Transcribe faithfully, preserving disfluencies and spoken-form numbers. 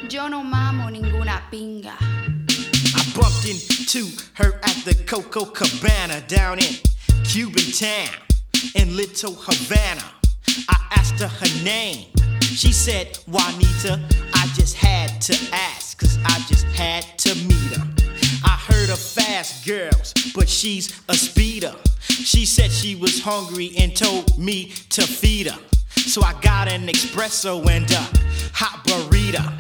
Yo no mamo ninguna pinga. I bumped into her at the Coco Cabana down in Cuban town in Little Havana. I asked her her name. She said Juanita. I just had to ask, cause I just had to meet her. I heard of fast girls, but she's a speeder. She said she was hungry and told me to feed her. So I got an espresso and a hot burrito.